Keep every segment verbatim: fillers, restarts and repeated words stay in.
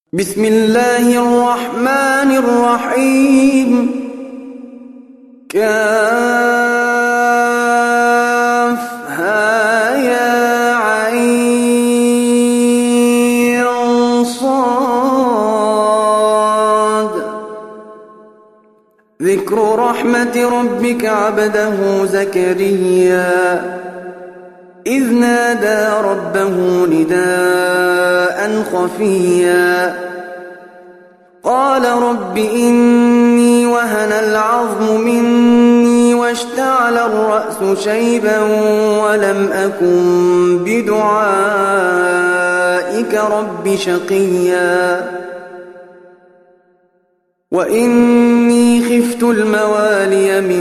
بسم الله الرحمن الرحيم. كافها يا عين صاد. ذكر رحمة ربك عبده زكريا إذ نادى ربه نداء خفيا قال رب إني وهن العظم مني واشتعل الرأس شيبا ولم أكن بدعائك رب شقيا وإني خفت الموالي من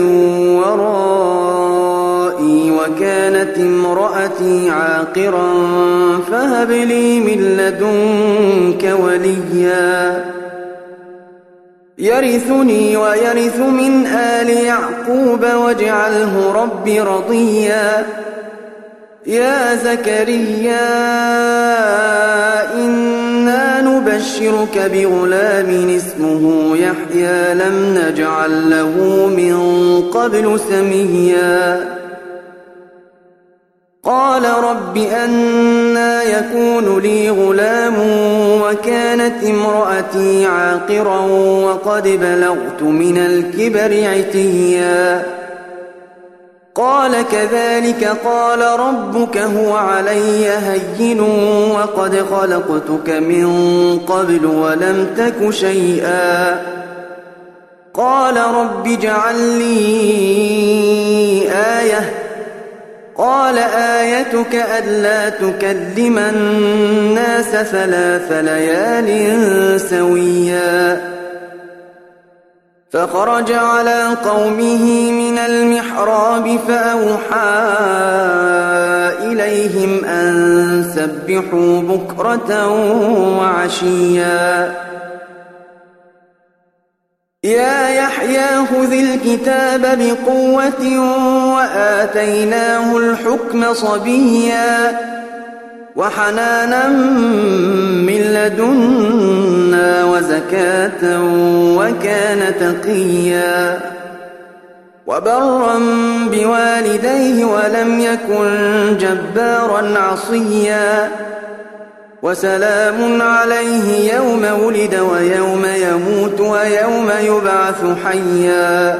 ورائي وكانت امرأتي عاقرا فهب لي من لدنك وليا يرثني ويرث من آل يعقوب واجعله رب رضيا. يا زكريا إنا نبشرك بغلام اسمه يحيى لم نجعل له من قبل سميا. قال رب أنى يكون لي غلام وكانت امرأتي عاقرا وقد بلغت من الكبر عتيا. قال كذلك قال ربك هو علي هين وقد خلقتك من قبل ولم تك شيئا. قال رب اجعل لي آية. قال آيتك ألا تكلم الناس ثلاث ليال سويا. فخرج على قومه من المحراب فأوحى إليهم أن سبحوا بكرة وعشيا. يا يحيى خذ الكتاب بقوة وآتيناه الحكم صبيا وحنانا من لدنا وزكاة وكان تقيا وبرا بوالديه ولم يكن جبارا عصيا. وسلام عليه يوم ولد ويوم يموت ويوم يبعث حيا.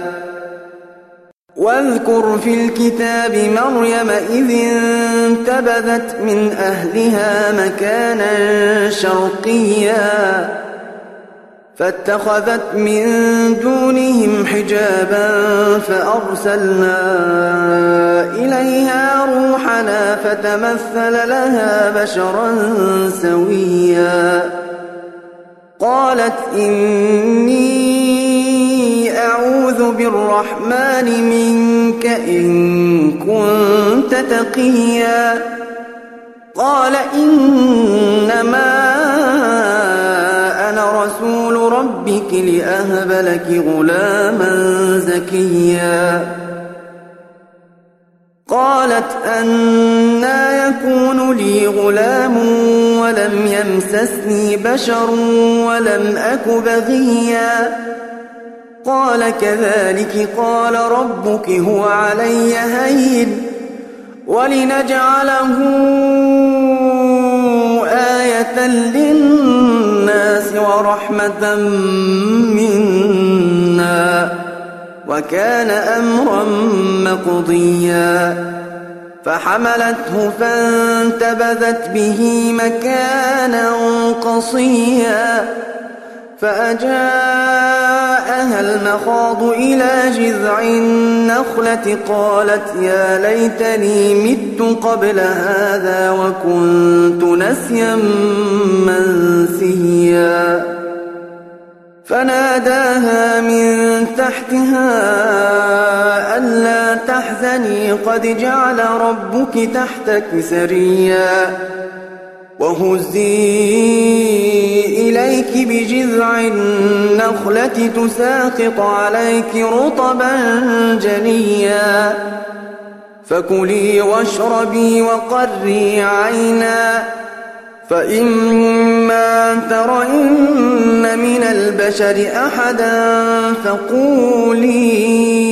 واذكر في الكتاب مريم إذ انتبذت من أهلها مكانا شرقيا فاتخذت من دونهم حجابا فأرسلنا إليها روحنا فتمثل لها بشرا سويا. قالت إني أعوذ بالرحمن منك إن كنت تقيا. قال إنما أنا رسول ربك لأهب لك غلاما زكيا. قالت أنى يكون لي غلام ولم يمسسني بشر ولم أك بغيا. قال كذلك قال ربك هو علي هين ولنجعله آية للناس ورحمة منا وكان أمرا مقضيا. فحملته فانتبذت به مكانا قصيا فأجاءها المخاض إلى جذع النخلة قالت يا ليتني مت قبل هذا وكنت نسيا منسيا. فناداها من تحتها ألا تحزني قد جعل ربك تحتك سريا وهزي إليك بجذع النخلة تساقط عليك رطبا جنيا فكلي واشربي وقري عينا فإما ترين من البشر أحدا فقولي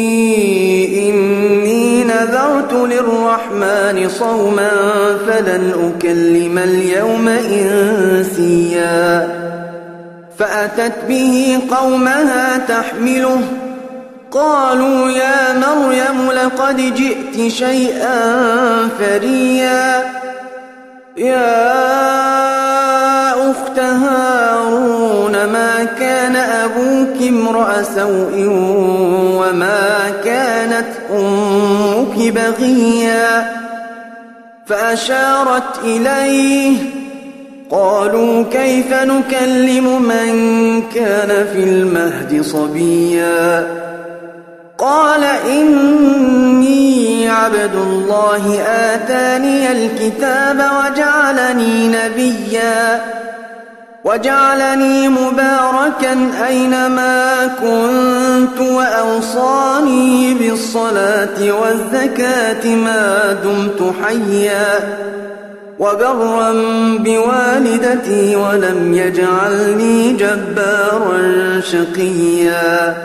إني نذرت للرحمن صوما فلن أكلم اليوم إنسيا فأتت به قومها تحمله قالوا يا مريم لقد جئت شيئا فريا يا أخت هارون ما كان أبوك امرأ سوء وما كانت أمك بغيا فأشارت إليه قالوا كيف نكلم من كان في المهد صبيا قال إني عبد الله آتاني الكتاب وجعلني نبيا وجعلني مباركا أينما كنت وأوصاني بالصلاة والزكاة ما دمت حيا وبرا بوالدتي ولم يجعلني جبارا شقيا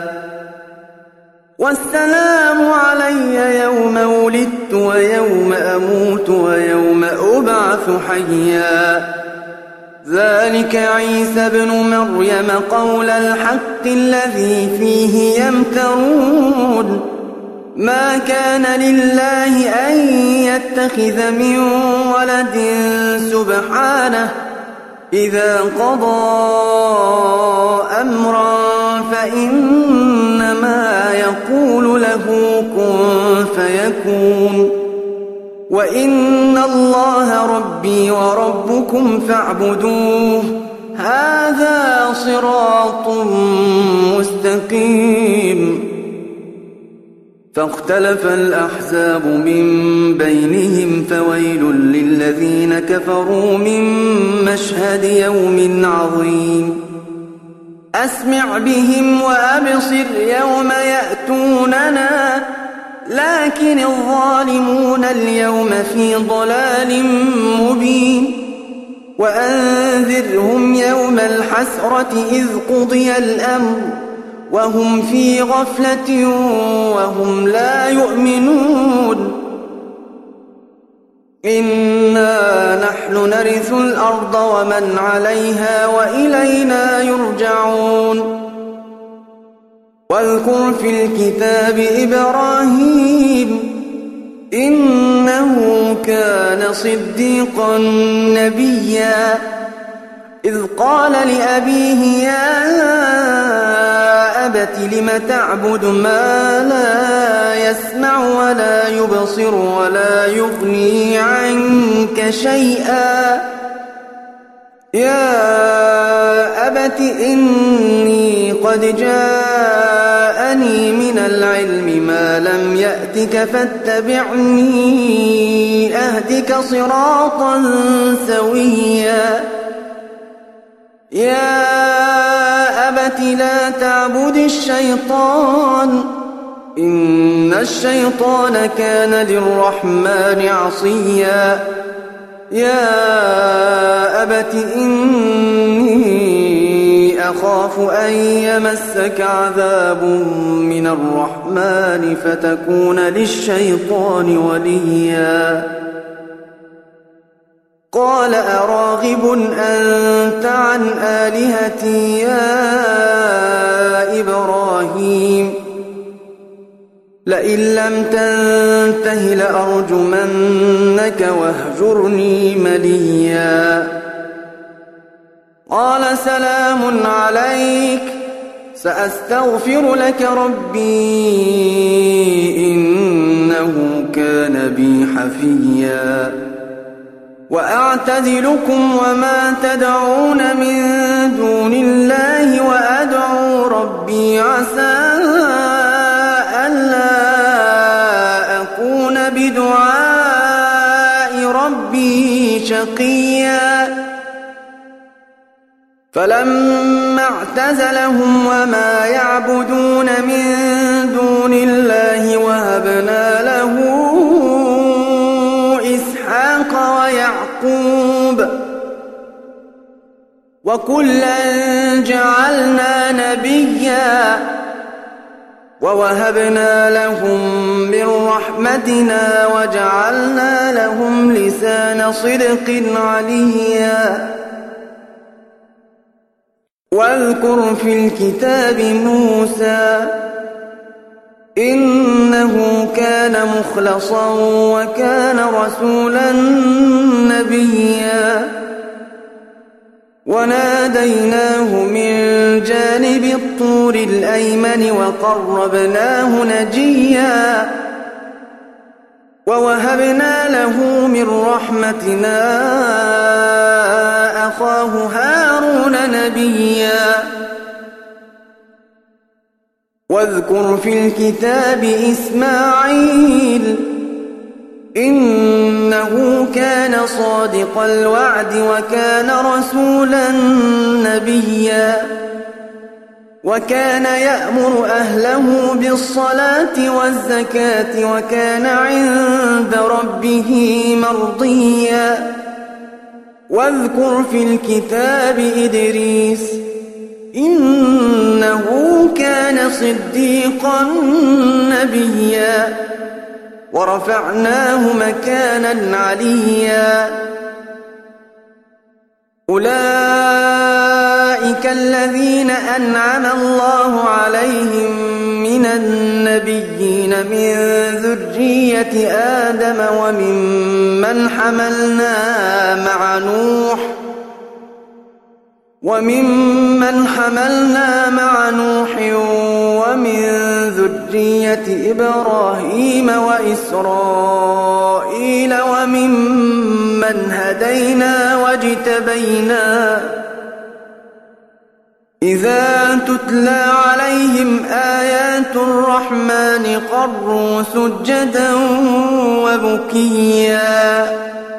والسلام علي يوم ولدت ويوم أموت ويوم أبعث حيا ذلك عيسى ابن مريم قول الحق الذي فيه يمترون ما كان لله أن يتخذ من ولد سبحانه إذا قضى أمرا فإنما يقول له كن فيكون وإن الله ربي وربكم فاعبدوه هذا صراط مستقيم فاختلف الأحزاب من بينهم فويل للذين كفروا من مشهد يوم عظيم أسمع بهم وأبصر يوم يأتوننا لكن الظالمون اليوم في ضلال مبين وأنذرهم يوم الحسرة إذ قضي الأمر وهم في غفلة وهم لا يؤمنون إنا نحن نرث الأرض ومن عليها وإلينا يرجعون واذكر في الكتاب إبراهيم إنه كان صديقا نبيا إذ قال لأبيه يا أبت لم تعبد ما لا يسمع ولا يبصر ولا يغني عنك شيئا يا أبت إني قد جاءني من العلم ما لم يأتك فاتبعني أهدك صراطا سويا يا أبت لا تعبد الشيطان إن الشيطان كان للرحمن عصيا يا أبت إني أخاف أن يمسك عذاب من الرحمن فتكون للشيطان وليا قال أراغب أنت عن آلهتي يا إبراهيم لئن لم تنته لأرجمنك واهجرني مليا قال سلام عليك سأستغفر لك ربي إنه كان بي حفيا وأعتزلكم وما تدعون من دون الله وأدعو ربي عسى ألا أكون بدعاء ربي شقيا فلما اعتزلهم وما يعبدون من دون الله وهبنا له إسحاق ويعقوب وكلا جعلنا نبيا ووهبنا لهم من رحمتنا وجعلنا لهم لسان صدق عليا واذكر في الكتاب موسى إنه كان مخلصا وكان رسولا نبيا وناديناه من جانب الطور الأيمن وقربناه نجيا ووهبنا له من رحمتنا أخاه هارون نبيا واذكر في الكتاب إسماعيل إنه كان صادق الوعد وكان رسولا نبيا وكان يأمر أهله بالصلاة والزكاة وكان عند ربه مرضيا واذكر في الكتاب إدريس إنه كان صديقا نبيا ورفعناه مكانا عليا أولئك الذين أنعم الله عليهم من النبيين من ذرية آدم وممن حملنا مع نوح وممن حملنا مع نوح ومن ذرية إبراهيم وإسرائيل وممن هدينا واجتبينا إذا تتلى عليهم آيات الرحمن خروا سجدا وبكيا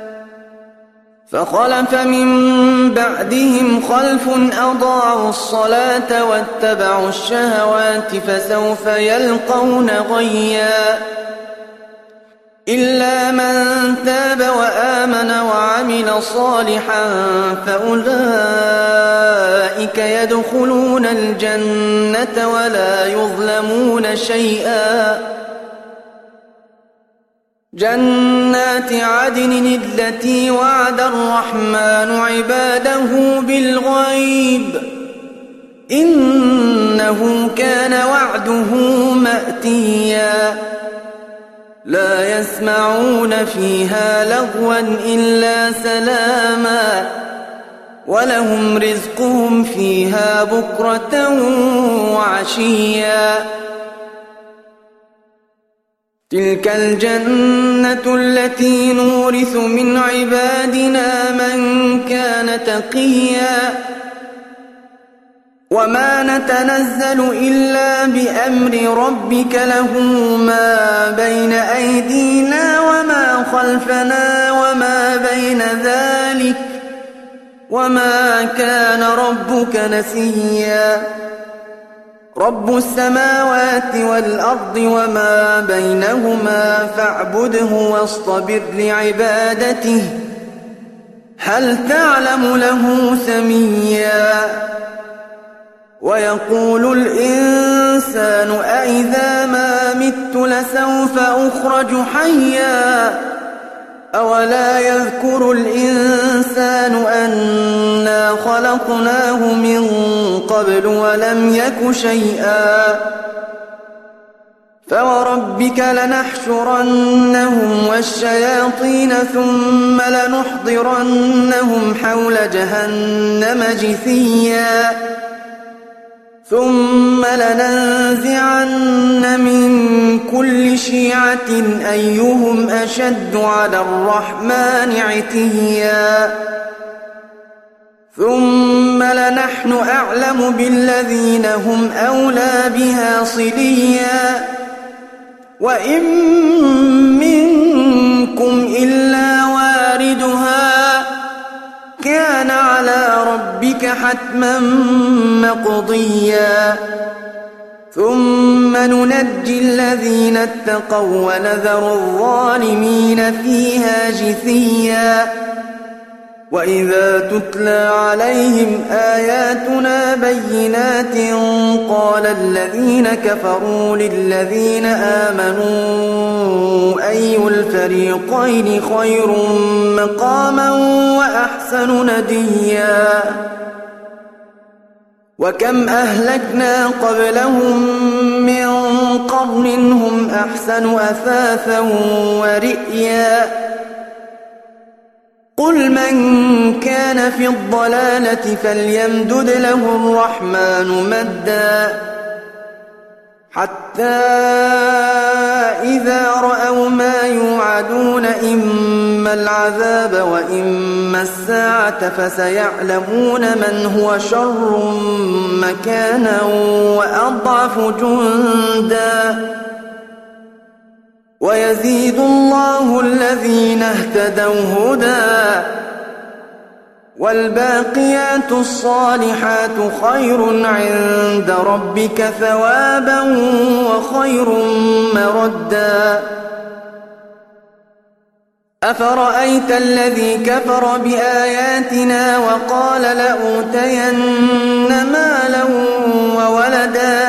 فخلف من بعدهم خلف أضاعوا الصلاة واتبعوا الشهوات فسوف يلقون غيا إلا من تاب وآمن وعمل صالحا فأولئك يدخلون الجنة ولا يظلمون شيئا جنات عدن التي وعد الرحمن عباده بالغيب إنه كان وعده مأتيا لا يسمعون فيها لغوا إلا سلاما ولهم رزقهم فيها بكرة وعشيا تلك الجنة التي نورث من عبادنا من كان تقيا وما نتنزل إلا بأمر ربك له ما بين أيدينا وما خلفنا وما بين ذلك وما كان ربك نسيا رب السماوات والأرض وما بينهما فاعبده واصطبر لعبادته هل تعلم له سميا ويقول الإنسان أإذا ما مت لسوف أخرج حيا أولا يذكر الإنسان أنا خلقناه من قبل ولم يك شيئا فوربك لنحشرنهم والشياطين ثم لنحضرنهم حول جهنم جثيا ثم لننزعن من كل شيعة أيهم أشد على الرحمن عتيا ثم لنحن أعلم بالذين هم أولى بها صليا وإن منكم إلا واردها كان على ربك حتما مقضيا ثم ننجي الذين اتقوا ونذر الظالمين فيها جثيا وإذا تتلى عليهم آياتنا بينات قال الذين كفروا للذين آمنوا أي الفريقين خير مقاما وأحسن نديا وكم أهلكنا قبلهم من قرن هم أحسن أثاثا ورئيا قل من كان في الضلالة فليمدد له الرحمن مدا حتى إذا رأوا ما يوعدون إما العذاب وإما الساعة فسيعلمون من هو شر مكانا وأضعف جندا ويزيد الله الذين اهتدوا هدى والباقيات الصالحات خير عند ربك ثوابا وخير مردا أفرأيت الذي كفر بآياتنا وقال لأوتين مالا وولدا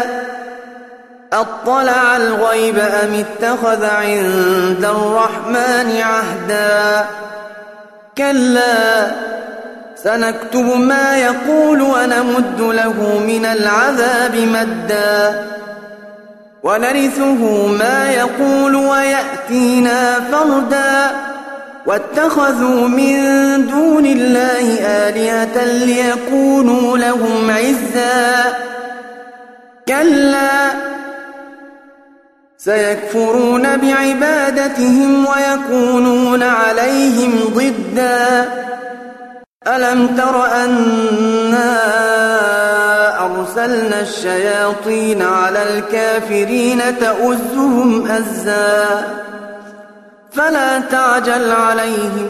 أطلع الغيب أم اتخذ عند الرحمن عهدا كلا سنكتب ما يقول ونمد له من العذاب مدا ونرثه ما يقول ويأتينا فردا واتخذوا من دون الله آلهة ليكونوا لهم عزا كلا سيكفرون بعبادتهم ويكونون عليهم ضدا ألم تر أنا أرسلنا الشياطين على الكافرين تؤزهم أزا فلا تعجل عليهم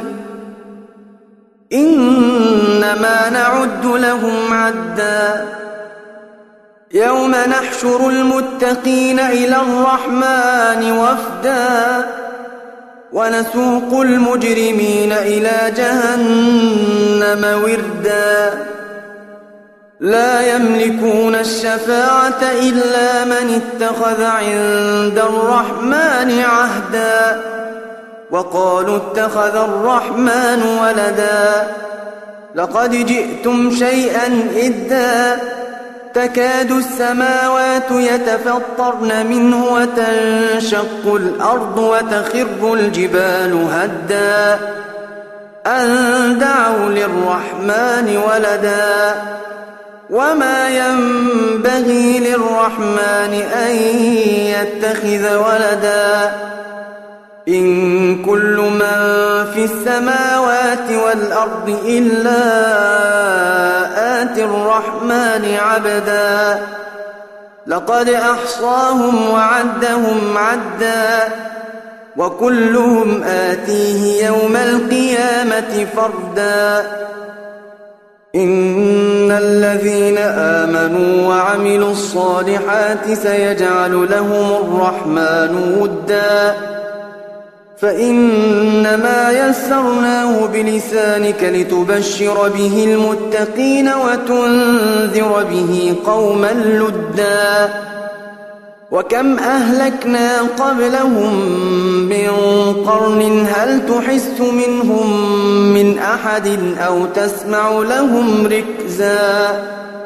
إنما نعد لهم عدا يوم نحشر المتقين إلى الرحمن وفدا ونسوق المجرمين إلى جهنم وردا لا يملكون الشفاعة إلا من اتخذ عند الرحمن عهدا وقالوا اتخذ الرحمن ولدا لقد جئتم شيئا إدا تكاد السماوات يتفطرن منه وتنشق الأرض وتخر الجبال هدا أن دعوا للرحمن ولدا وما ينبغي للرحمن أن يتخذ ولدا إن كل من في السماوات والأرض إلا آتي الرحمن عبدا لقد أحصاهم وعدهم عدا وكلهم آتيه يوم القيامة فردا إن الذين آمنوا وعملوا الصالحات سيجعل لهم الرحمن ودا فإنما يسرناه بلسانك لتبشر به المتقين وتنذر به قوما لدا وكم أهلكنا قبلهم من قرن هل تحس منهم من أحد أو تسمع لهم ركزا